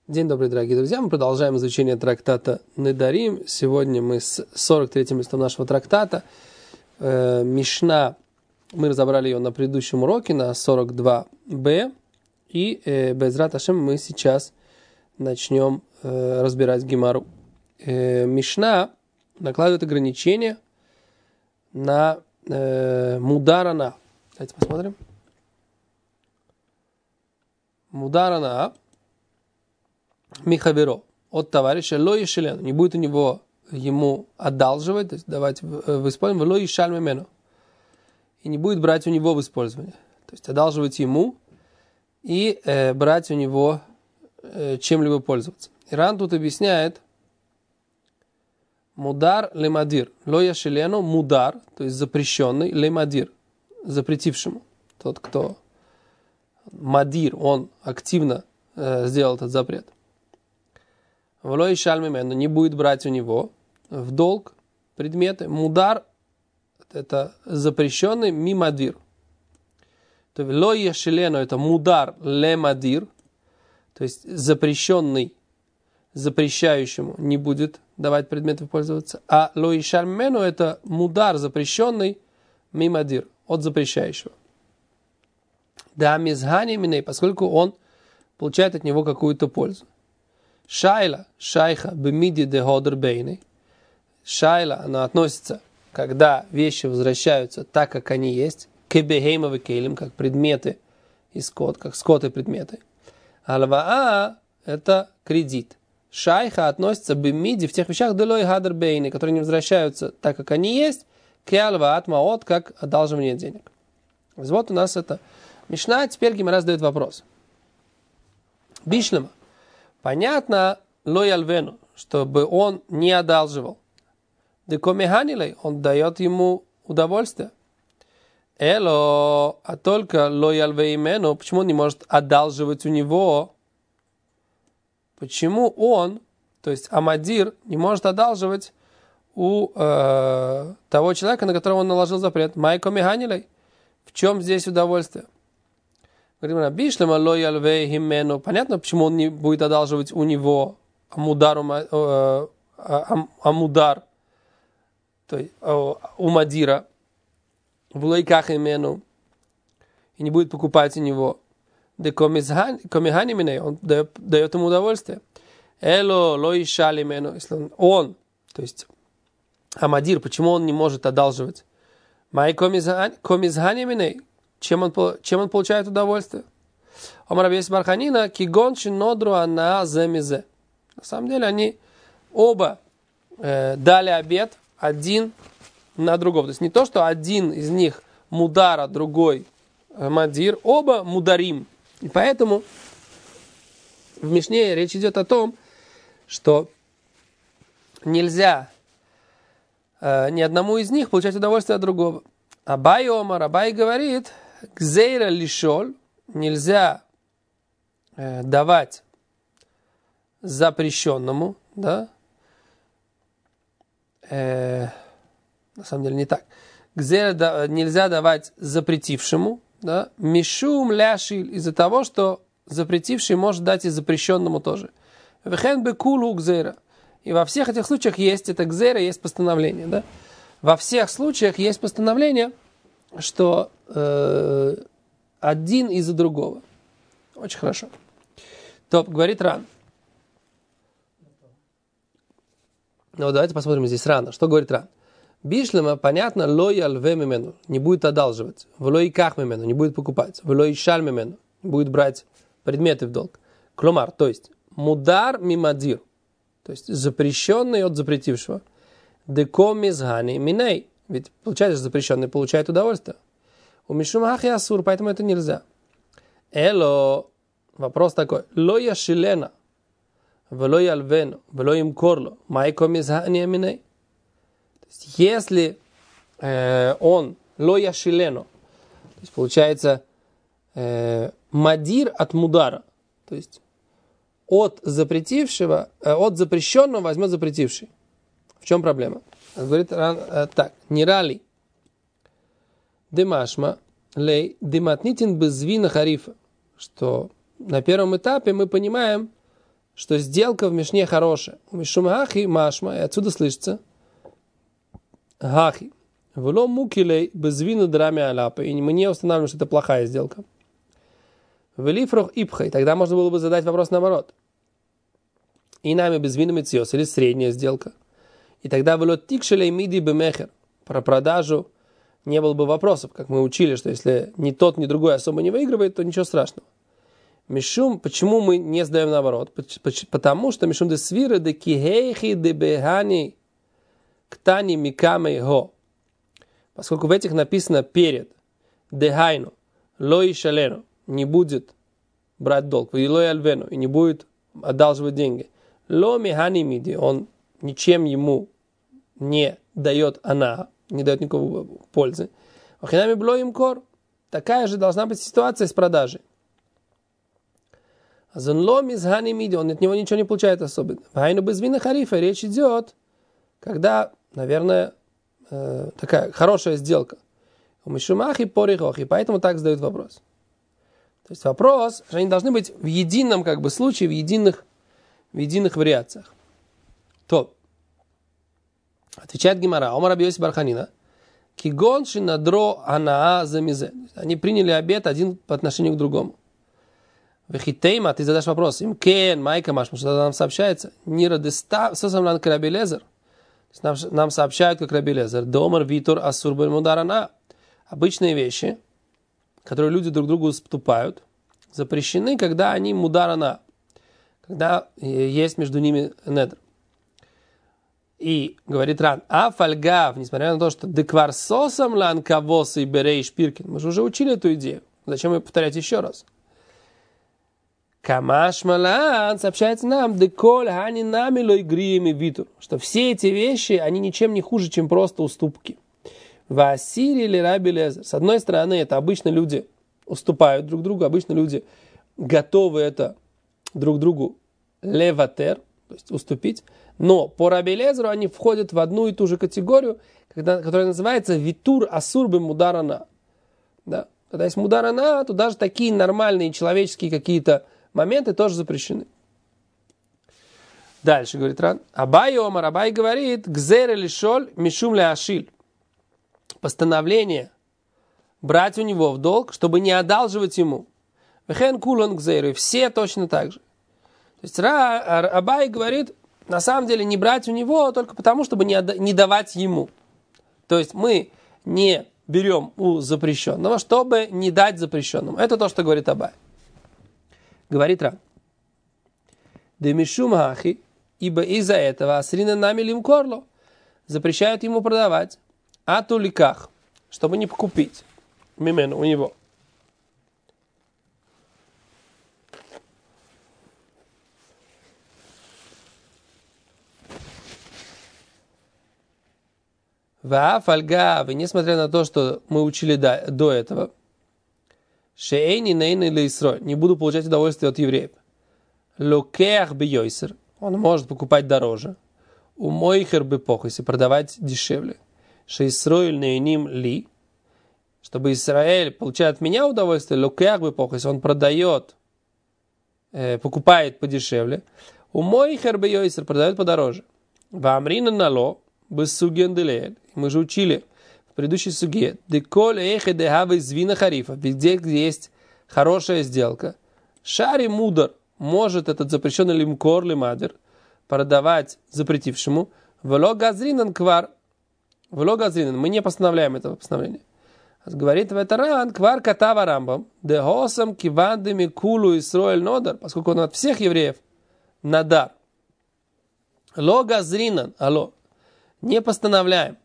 День добрый, дорогие друзья. Мы продолжаем изучение трактата Недарим. Сегодня мы с 43-м листом нашего трактата. Мишна, мы разобрали ее на предыдущем уроке, на 42b. И Безрат Ашем мы сейчас начнем разбирать Гемару. Мишна накладывает ограничения на мударана. Давайте посмотрим. Мударана Михаверо от товарища ло ешелен, не будет у него ему одалживать, то есть давать в использование, ло ешаль мемену, и не будет брать у него в использование, то есть одалживать ему и брать у него чем-либо пользоваться. Иран тут объясняет мудар лемадир, ло ешелену мудар, то есть запрещенный, лемадир, запретившему, тот, кто мадир, он активно сделал этот запрет. Влой шальмимену, не будет брать у него в долг предметы. Мудар – это запрещенный мимадир. То есть лой ешелену – это мудар лемадир, то есть запрещенный запрещающему не будет давать предметы пользоваться. А лой шальмимену – это мудар запрещенный мимадир, от запрещающего. Да мизгани миней, поскольку он получает от него какую-то пользу. Шайла, шайха, бемиди де ходер бейны. Шайла, она относится, когда вещи возвращаются так, как они есть, к бехеймовы кейлим, как предметы и скот, как скот и предметы. Алваа – это кредит. Шайха относится бемиди в тех вещах делой хадер бейны, которые не возвращаются так, как они есть, к алваат маот, как одалживание денег. Вот у нас это Мишна. Теперь Гемара задает вопрос. Бишлема. Понятно, лой альвену, чтобы он не одалживал. Декомеханилей, он дает ему удовольствие. Эло, а только лой альвеймену, почему он не может одалживать у него? Почему он, то есть Амадир, не может одалживать у того человека, на которого он наложил запрет? Майкомеханилей. В чем здесь удовольствие? Понятно, почему он не будет одалживать у него амудар, то есть у Мадира, в лойках имену, и не будет покупать у него. Он дает ему удовольствие. Эло лойшали имену, если он, то есть Амадир, почему он не может одалживать? Май комизхани именей. Чем он получает удовольствие? Омар Рабби Йосиф бар Ханина кигонши нодру ана земизе. На самом деле они оба дали обет один на другого. То есть не то, что один из них мудар, а другой мадир. Оба мударим. И поэтому в Мишне речь идет о том, что нельзя ни одному из них получать удовольствие от другого. Абай Омар, Абай говорит, гзейра лишоль, нельзя давать запрещенному, да, на самом деле не так. Гзейра нельзя давать запретившему, да, мишум ляшиль, из-за того, что запретивший может дать и запрещенному тоже. Вехен бекулу гзейра. И во всех этих случаях есть это гзейра, есть постановление, да. Во всех случаях есть постановление, что один из-за другого. Очень хорошо. Топ, говорит Ран. Ну, давайте посмотрим здесь Рана. Что говорит Ран? Бишлема, понятно, лой альве мемену, не будет одалживать. В лой ках мемену, не будет покупать. В лой шаль мемену, не будет брать предметы в долг. Кломар, то есть мудар мимадир, то есть запрещенный от запретившего. Декомизгани миней, ведь получается запрещенный получает удовольствие. У мишумахи асур, поэтому это нельзя. Эло, вопрос такой. Ло яшилена, вело ялвену, вело имкорло, майко мизгани миней. То есть, если он ло яшилену, то есть получается мадир от мудара, то есть от запретившего, от запрещенного возьмет запретивший. В чем проблема? Говорит так, не рали. Демашма лей дематнитин безвина харифа, что на первом этапе мы понимаем что сделка в Мишне хорошая. Мишум хахи машма, и отсюда слышится хахи. Вло мукилей безвину драми аляпа. И мы не устанавливаем, что это плохая сделка. Велифрох ипхай. Тогда можно было бы задать вопрос наоборот. И нами безвину митсиос, или средняя сделка. И тогда было тикшелей миди бемехер. Про продажу не было бы вопросов, как мы учили, что если ни тот, ни другой особо не выигрывает, то ничего страшного. Мишум, почему мы не сдаем наоборот? Потому что мишум де свира де кихейхи де бехани ктани микамей го. Поскольку в этих написано перед дехайну, лои шалену, не будет брать долг, и лои альвену, и не будет одалживать деньги. Ло михани миди, он ничем ему не дает она, не дает никакой пользы. Охинами бло им кор. Такая же должна быть ситуация с продажей. Он от него ничего не получает особенно. Вайну без вина харифа речь идет, когда, наверное, такая хорошая сделка. У Мишумахи порихохи, поэтому так задают вопрос. То есть вопрос, что они должны быть в едином как бы случае, в единых вариациях. То отвечает Гемара, Омар Раби Йоси бар Ханина, кигон шинадро анаа замизе. Они приняли обет один по отношению к другому. Вехитейма, ты задашь вопрос, им кен, майка машма, что нам сообщается, нира деста, сосамлан к Раби Лезер. Нам сообщают, как Раби Лезер, домар витур асур бен мударана. Обычные вещи, которые люди друг другу уступают, запрещены, когда они мударана, когда есть между ними недр. И говорит Ран, а фальгав, несмотря на то, что деквар сосамлан кавос и берей шпиркин, мы же уже учили эту идею, зачем ее повторять еще раз? Камаш малан сообщается нам, деколь хани намилой гриеми витур, что все эти вещи, они ничем не хуже, чем просто уступки. В Ассирии или Раби Лезер. С одной стороны, это обычно люди уступают друг другу, обычно люди готовы это друг другу леватер, то есть уступить. Но по Раби Лезеру они входят в одну и ту же категорию, которая называется витур асур бе мударана. Да? Когда есть мударана, то даже такие нормальные человеческие какие-то моменты тоже запрещены. Дальше говорит Ран. Абай Омар, Абай говорит, гзер или шоль мишум ле ашиль. Постановление брать у него в долг, чтобы не одалживать ему. Вехен кулон гзер, и все точно так же. То есть Абай говорит, на самом деле не брать у него только потому, чтобы не давать ему. То есть мы не берем у запрещенного, чтобы не дать запрещенному. Это то, что говорит Абай. Говорит Рав. Демишум хахи, ибо из-за этого асрина нами лимкорло, запрещают ему продавать, а туликах, чтобы не покупить мимену у него. Вафальгав, и несмотря на то, что мы учили до этого, шеэйни нейны лейсрой, не буду получать удовольствие от евреев. Локеах бейойсер, он может покупать дороже. У мойхер бепохиси, продавать дешевле. Шейсройль нейним ли, чтобы Израиль получал от меня удовольствие, локеах бепохиси, он продает, покупает подешевле. У мойхер бейойсер, продает подороже. Вамрина нало, без сугенделель. Мы же учили в предыдущей суге, деколь эхе дехавы звина харифа, везде, где есть хорошая сделка. Шари мудар может этот запрещенный лимкор лимадер продавать запретившему. Вело газринан квар. Вело газринан. Мы не постановляем этого постановления. Говорит ветеран квар катава рамбам дехосам кивандами кулу исроэль нодар, поскольку он от всех евреев надар. Ло газринан. Алло. Не постановляем.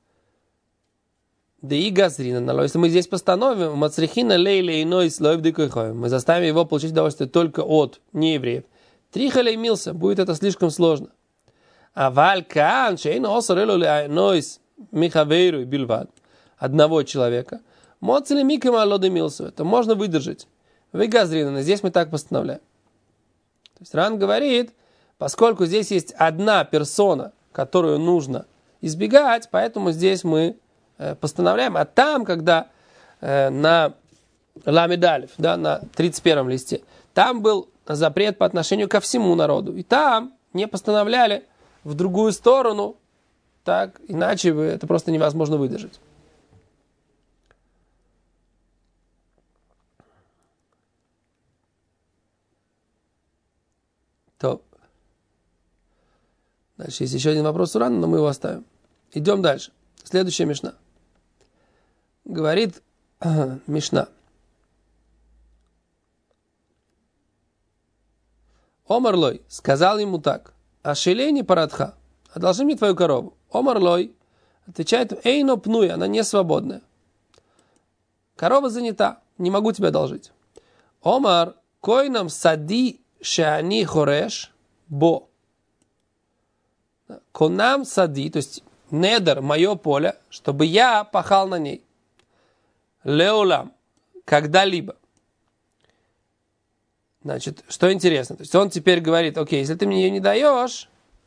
Да и газрина, если мы здесь постановим, мацрихина лейле иной слоев дикойхой, мы заставим его получить удовольствие только от неевреев. Трихалей мился, будет это слишком сложно. А валькан, шейна осарелу леайнойс михавейру и бильвад, одного человека, моцели микама алоды милсу, это можно выдержать. Вы газрина, здесь мы так постановляем. То есть Ран говорит, поскольку здесь есть одна персона, которую нужно избегать, поэтому здесь мы постановляем. А там, когда на Ламедалев, да, на 31-м листе, там был запрет по отношению ко всему народу. И там не постановляли в другую сторону, так, иначе это просто невозможно выдержать. То. Дальше есть еще один вопрос у Рана, но мы его оставим. Идем дальше. Следующая Мишна. Говорит Мишна. Омар Лой сказал ему так. Ашелени парадха. Одолжи мне твою корову. Омар Лой отвечает, эйно пнуй, она не свободная. Корова занята, не могу тебе одолжить. Омар, кой нам сади шани хореш бо. Конам сади, то есть недер, мое поле, чтобы я пахал на ней. Леолам, когда-либо. Значит, что интересно, то есть он теперь говорит, окей, если ты мне ее не даешь,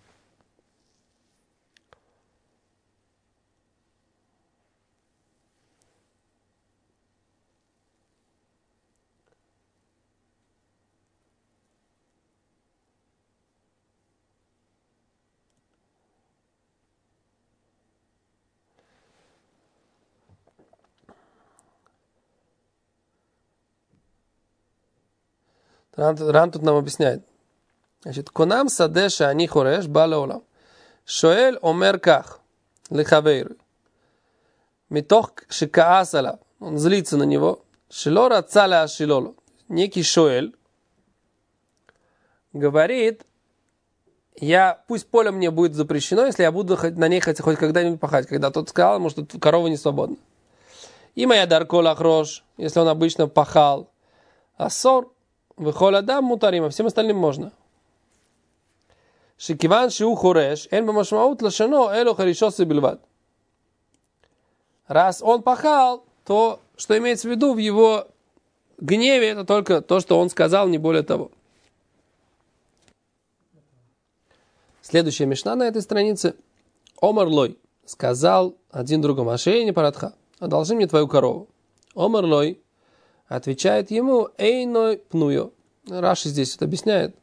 Ран тут нам объясняет. Значит, конам садеша ани хореш балеолам. Шоэль омер ках лихавейру. Митох шикаас алав. Он злится на него. Шилора цаля ашилолу. Некий Шоэль говорит, пусть поле мне будет запрещено, если я буду на ней хоть когда-нибудь пахать. Когда тот сказал ему, что корова не свободна. И моя дарко лахрош, если он обычно пахал. Ассор. Выхоля дам мутарим, а всем остальным можно. Шикиван шиу хореш, эн бамашмаут лашано, эло харишосы бельват. Раз он пахал, то, что имеется в виду в его гневе, это только то, что он сказал, не более того. Следующая мишна на этой странице. Омар Лой сказал один другому, ашейни парадха, одолжи мне твою корову. Омар Лой отвечает ему, эйной пнуё. Раши здесь это объясняет.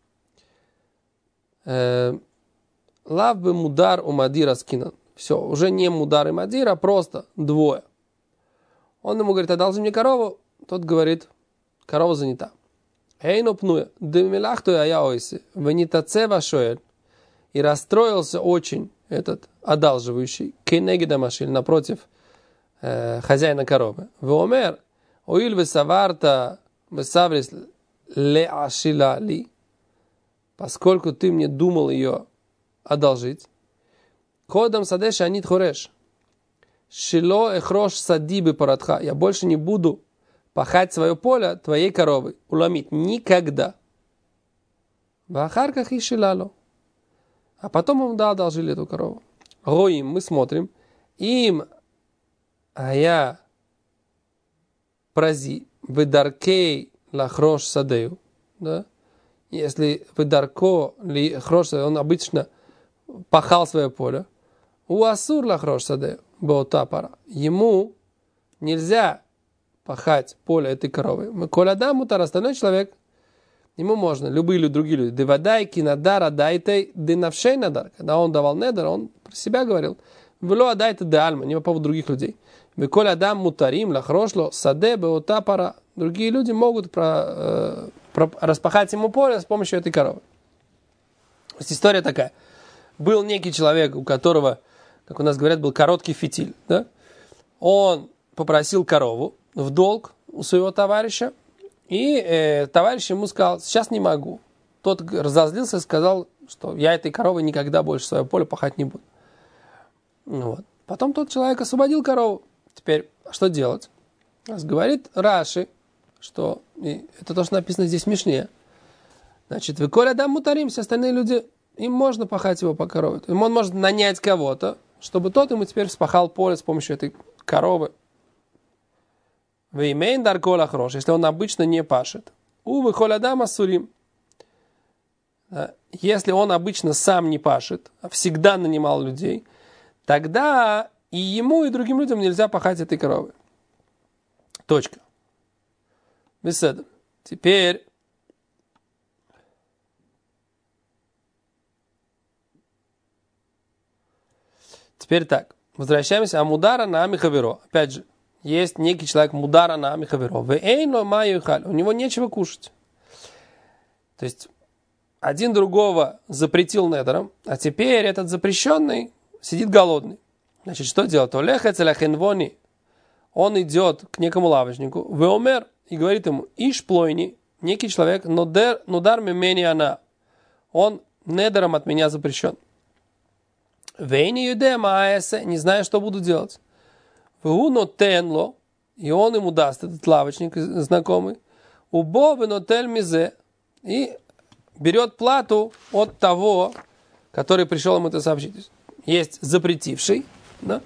Лав бы мудар у мадира скинан. Все, уже не мудар и мадир, а просто двое. Он ему говорит, одолжи мне корову. Тот говорит, корова занята. Эйно пнуя, демилахту я ойси, венитацева шоэль. И расстроился очень этот одалживающий, кенегида машиль, напротив хозяина коровы. Веомер, оиль весаварта весаврис леашила ли, поскольку ты мне думал ее одолжить. Ходом садеш анит хореш. Шило эхрош садибы парадха. Я больше не буду пахать свое поле твоей коровы. Уламит. Никогда. В ахарках и шилало. А потом ему одолжили эту корову. Роим, мы смотрим. Им ая прази выдаркей лахрош садею. Да? Если выдарко ли хрош, он обычно пахал свое поле. У асур лахрош садею. Бота пара. Ему нельзя пахать поле этой коровы. Мы колядам мутар, остальной человек, ему можно, любые другие люди. Девадай кинадара дайте денавшей надар. Когда он давал недер, он про себя говорил. Вело адайте де альма, не по поводу других людей. Мы колядам мутарим лахрошло саде бота пара. Другие люди могут распахать ему поле с помощью этой коровы. То есть история такая. Был некий человек, у которого, как у нас говорят, был короткий фитиль. Да? Он попросил корову в долг у своего товарища, и товарищ ему сказал, сейчас не могу. Тот разозлился и сказал, что я этой коровой никогда больше свое поле пахать не буду. Вот. Потом тот человек освободил корову. Теперь, что делать? Говорит Раши, что это то, что написано здесь в Мишне. Значит, вы коля дам мутарим, все остальные люди, им можно пахать его по корове. Он может нанять кого-то, чтобы тот ему теперь вспахал поле с помощью этой коровы. Веймейн даркола хрош, если он обычно не пашет. Увы, холядам асурим. Если он обычно сам не пашет, а всегда нанимал людей, тогда и ему, и другим людям нельзя пахать этой коровы. Точка. Беседа. Теперь Теперь так. Возвращаемся. Амудара на Амихаверо. Опять же, есть некий человек Мудара на Амихаверо. У него нечего кушать. То есть, один другого запретил недером, а теперь этот запрещенный сидит голодный. Значит, что делать? Он идет к некому лавочнику, веомер, и говорит ему, иш плойни, некий человек, нудар мимени она. Он недером от меня запрещен. Вейни юдема аэсе, не знаю, что буду делать. Вуно тенло, и он ему даст, этот лавочник знакомый, убо венотель мизе, и берет плату от того, который пришел ему это сообщить. Есть запретивший, да?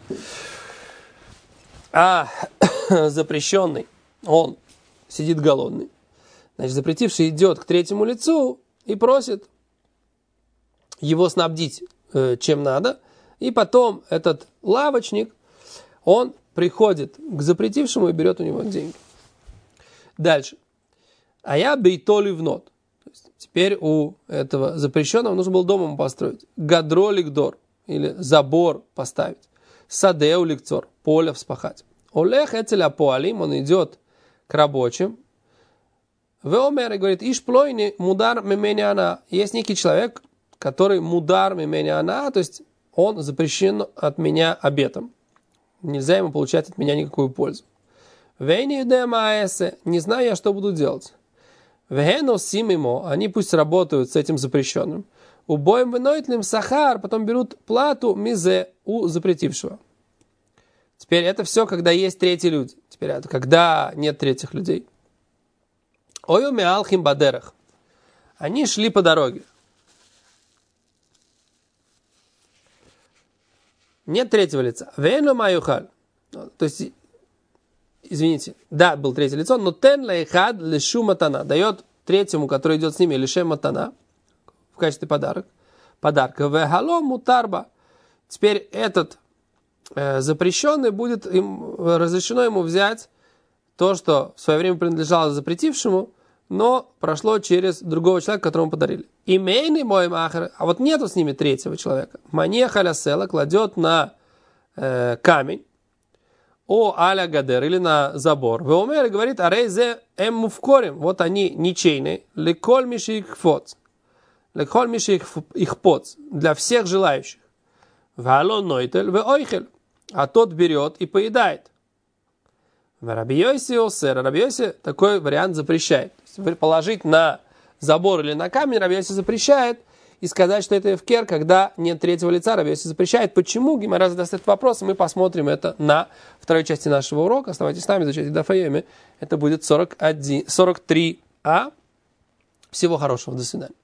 А запрещенный, он сидит голодный. Значит, запретивший идет к третьему лицу и просит его снабдить чем надо. И потом этот лавочник, он приходит к запретившему и берет у него деньги. Дальше. А я бейтоли внот. Теперь у этого запрещенного нужно было домом построить. Гадроликдор, или забор поставить. Садеуликцор, поле вспахать. Олех эцеля поалим, он идет к рабочим. Веомер говорит, иш плойни мудар мемени она. Есть некий человек, который мудар мемени она, то есть он запрещен от меня обетом. Нельзя ему получать от меня никакую пользу. Вейни юдема аэсе, не знаю я, что буду делать. Вегено симимо, они пусть работают с этим запрещенным. Убоем веноитлим сахар, потом берут плату мизе у запретившего. Теперь это все, когда есть третьи люди. Теперь это когда нет третьих людей. Ойо меалхим бадерах. Они шли по дороге. Нет третьего лица. Вейно маюхаль. То есть, извините, да, был третье лицо, но тен лейхад лешу матана. Дает третьему, который идет с ними, леше матана в качестве подарка. Вехало мутарба. Теперь этот запрещенный будет разрешено ему взять то, что в свое время принадлежало запретившему, но прошло через другого человека, которому подарили. Имейный мой махер, а вот нету с ними третьего человека. Мане халясела кладет на камень, о аля гадер, или на забор. Веомер говорит, арейзе эм мувкорим, вот они ничейные, леколь миши их фоц. Леколь миши их поц, для всех желающих. Валон нойтель ве ойхель, а тот берет и поедает. Раби Йоси такой вариант запрещает. Положить на забор или на камень Раби Йоси запрещает, и сказать, что это эфкер, когда нет третьего лица, Раби Йоси запрещает. Почему? Гемара задаст этот вопрос, и мы посмотрим это на второй части нашего урока. Оставайтесь с нами, изучайте Дафайоми. Это будет 43а. Всего хорошего, до свидания.